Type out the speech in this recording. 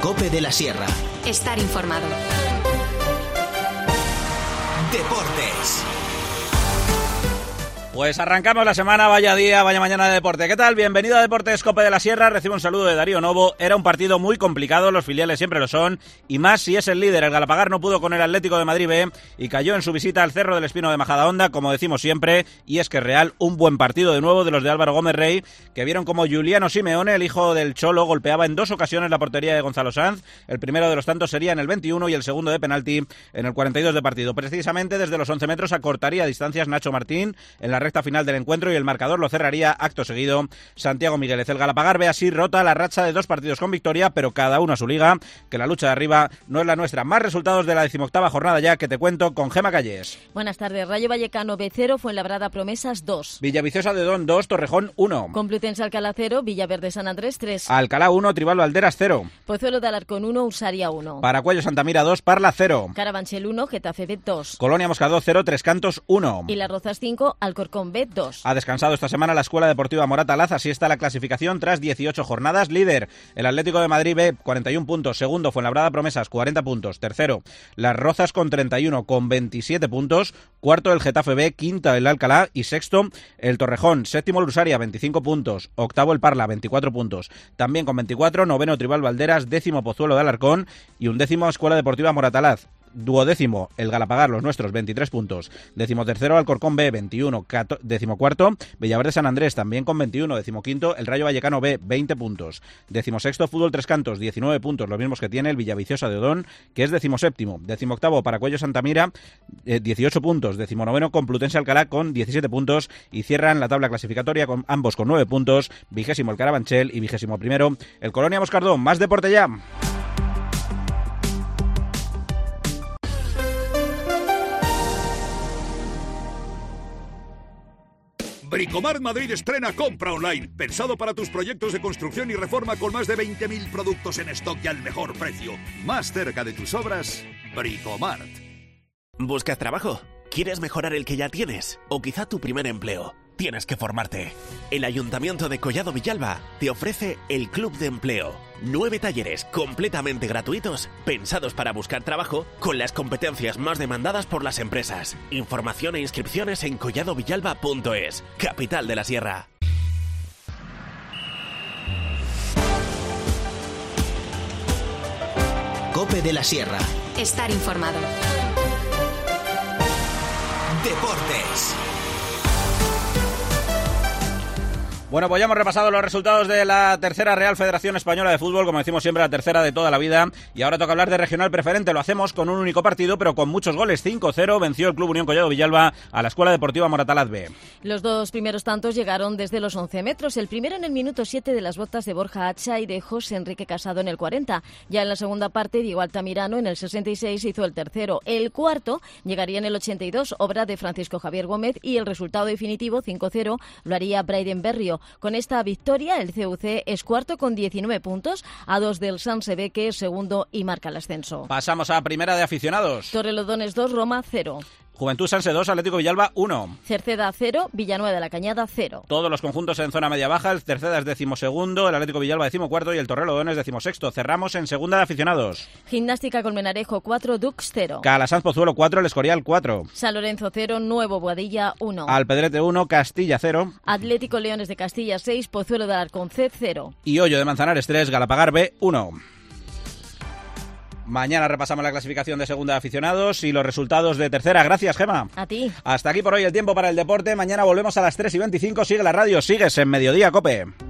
COPE de la Sierra. Estar informado. Deportes. Pues arrancamos la semana, vaya día, vaya mañana de deporte. ¿Qué tal? Bienvenido a Deportes COPE de la Sierra. Recibo un saludo de Darío Novo. Era un partido muy complicado, los filiales siempre lo son, y más si es el líder. El Galapagar no pudo con el Atlético de Madrid B y cayó en su visita al Cerro del Espino de Majadahonda, como decimos siempre, y es que es real, un buen partido de nuevo de los de Álvaro Gómez Rey, que vieron como Giuliano Simeone, el hijo del Cholo, golpeaba en dos ocasiones la portería de Gonzalo Sanz. El primero de los tantos sería en el 21 y el segundo de penalti en el 42 de partido. Precisamente desde los 11 metros acortaría distancias Nacho Martín en la recta final del encuentro y el marcador lo cerraría acto seguido Santiago Migueles. El Galapagar ve así rota la racha de 2 partidos con victoria, pero cada uno a su liga, que la lucha de arriba no es la nuestra. Más resultados de la 18ª jornada ya, que te cuento con Gema Calles. Buenas tardes. Rayo Vallecano B0, Fuenlabrada Promesas 2. Villaviciosa de Don 2, Torrejón 1. Complutense Alcalá 0, Villaverde San Andrés 3. Alcalá 1, Tribal Valderas 0. Pozuelo de Alarcón 1, Usaria 1. Paracuello Santamira 2, Parla 0. Carabanchel 1, Getafe B 2. Colonia Moscardó 0, Tres Cantos 1. Y Las Rozas 5, Alcorcón B 2. Ha descansado esta semana la Escuela Deportiva Moratalaz, así está la clasificación tras 18 jornadas. Líder, el Atlético de Madrid B, 41 puntos. Segundo, Fuenlabrada Promesas, 40 puntos. Tercero, Las Rozas con 31, con 27 puntos. Cuarto, el Getafe B. Quinta, el Alcalá. Y sexto, el Torrejón. Séptimo, el Usaria, 25 puntos. Octavo, el Parla, 24 puntos. También con 24, noveno, Tribal Valderas. Décimo, Pozuelo de Alarcón. Y undécimo, Escuela Deportiva Moratalaz. Duodécimo, el Galapagar, los nuestros, 23 puntos. Decimotercero, Alcorcón B, 21. Decimocuarto, Villaverde San Andrés, también con 21. Decimoquinto, el Rayo Vallecano B, 20 puntos. Decimosexto, Fútbol Tres Cantos, 19 puntos, los mismos que tiene el Villaviciosa de Odón, que es decimoséptimo. Decimoctavo, Paracuello Santamira, 18 puntos. Decimonoveno, Complutense Alcalá con 17 puntos. Y cierran la tabla clasificatoria con ambos con 9 puntos. Vigésimo, el Carabanchel, y 21º, el Colonia Moscardó. Más deporte ya. Bricomart Madrid estrena Compra Online, pensado para tus proyectos de construcción y reforma con más de 20.000 productos en stock y al mejor precio. Más cerca de tus obras, Bricomart. ¿Buscas trabajo? ¿Quieres mejorar el que ya tienes? ¿O quizá tu primer empleo? Tienes que formarte. El Ayuntamiento de Collado Villalba te ofrece el Club de Empleo. 9 talleres completamente gratuitos, pensados para buscar trabajo con las competencias más demandadas por las empresas. Información e inscripciones en colladovillalba.es, capital de la Sierra. COPE de la Sierra. Estar informado. Deportes. Bueno, pues ya hemos repasado los resultados de la tercera Real Federación Española de Fútbol, como decimos siempre, la tercera de toda la vida, y ahora toca hablar de regional preferente. Lo hacemos con un único partido, pero con muchos goles. 5-0 venció el Club Unión Collado Villalba a la Escuela Deportiva Moratalaz B. Los dos primeros tantos llegaron desde los 11 metros, el primero en el minuto 7 de las botas de Borja Hacha y de José Enrique Casado en el 40. Ya en la segunda parte, Diego Altamirano en el 66 hizo el tercero. El cuarto llegaría en el 82, obra de Francisco Javier Gómez, y el resultado definitivo, 5-0, lo haría Braiden Berrio. Con esta victoria, el CUC es cuarto con 19 puntos, a 2 del San Sevé, que es segundo y marca el ascenso. Pasamos a primera de aficionados. Torrelodones 2, Roma 0. Juventud Sanse 2, Atlético Villalba 1. Cerceda 0, Villanueva de la Cañada 0. Todos los conjuntos en zona media-baja. El Cerceda es 12º, el Atlético Villalba 14º y el Torrelodones 16º. Cerramos en segunda de aficionados. Gimnástica Colmenarejo 4, Dux 0. Calasanz Pozuelo 4, El Escorial 4. San Lorenzo 0, Nuevo Boadilla 1. Alpedrete 1, Castilla 0. Atlético Leones de Castilla 6, Pozuelo de Alarcón C 0. Y Hoyo de Manzanares 3, Galapagar B 1. Mañana repasamos la clasificación de segunda de aficionados y los resultados de tercera. Gracias, Gema. A ti. Hasta aquí por hoy el tiempo para el deporte. Mañana volvemos a las 3:25. Sigue la radio, sigues en Mediodía, COPE.